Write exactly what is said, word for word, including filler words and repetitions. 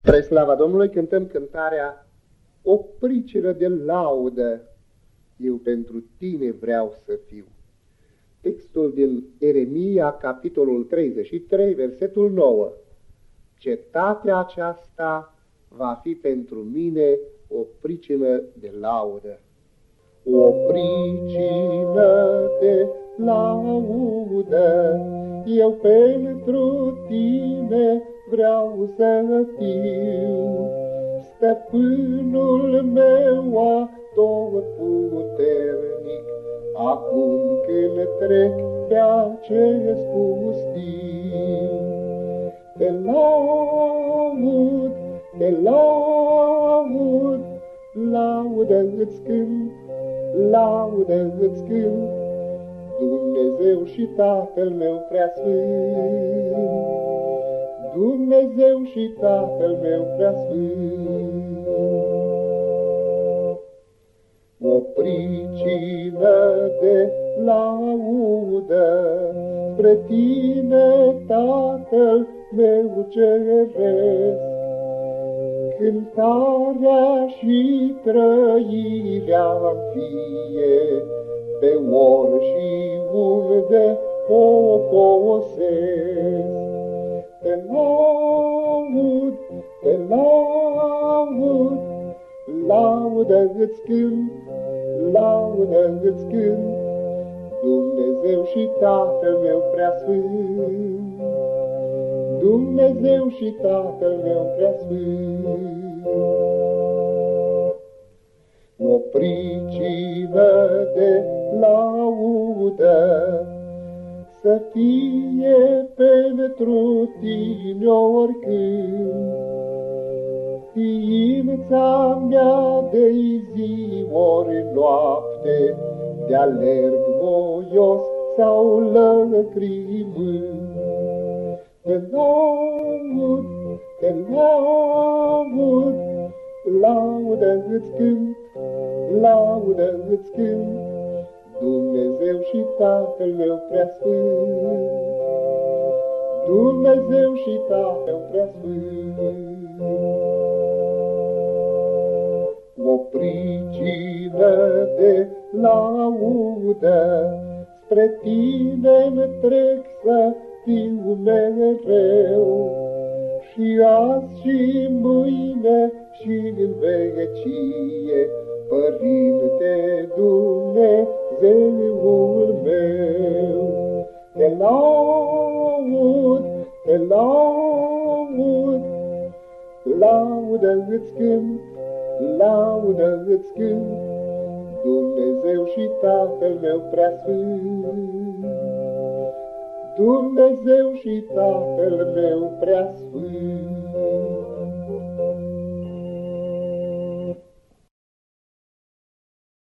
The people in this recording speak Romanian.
Spre slava Domnului cântăm cântarea O pricină de laudă, eu pentru tine vreau să fiu. Textul din Ieremia, capitolul treizeci și trei, versetul nouă. Cetatea aceasta va fi pentru mine o pricină de laudă. O pricină de laudă, eu pentru tine vreau să fiu. Stăpânul meu atotputernic, acum când trec pe acest pustiu. Te laud, te laud, laudă îți cânt, laudă îți cânt, Dumnezeu și Tatăl meu preasfânt, Dumnezeu și Tatăl meu preasfânt. O pricină de laudă spre tine, Tatăl meu ceresc, cântarea și trăirea-mi fie pe ori și unde o posesc. Te laud, te laud, laudă îți cânt, laudă îți cânt, Dumnezeu și Tatăl meu preasfânt, Dumnezeu și Tatăl meu preasfânt. O pricină de laudă să fie pentru tine oricând, ființa mea de-i zi ori noapte, de alerg voios sau lăcrimând. Te laud, te laud, laudă îți cânt, laudă îți cânt, Dumnezeu și Tatăl meu preasfânt, Dumnezeu și Tatăl preasfânt. O pricină de laudă spre tine trec să fiu mereu, și azi și mâine și în vecie, Părinte Dumnezeul meu. Te laud, te laud, laudă îți cânt, laudă îți cânt, Dumnezeu și Tatăl meu preasfânt, Dumnezeu și Tatăl meu preasfânt.